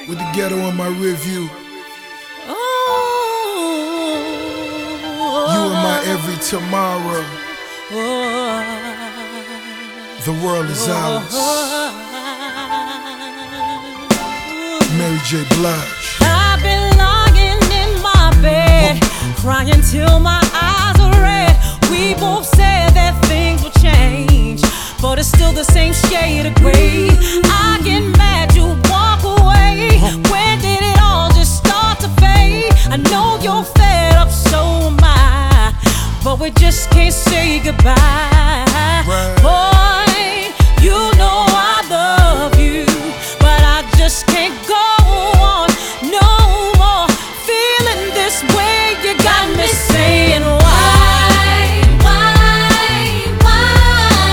with the ghetto in my rear view. You are my every tomorrow. The world is ours. Mary J. Blige. I've been lying in my bed, crying till my eyes are red. We both said that things will change, but it's still the same shade of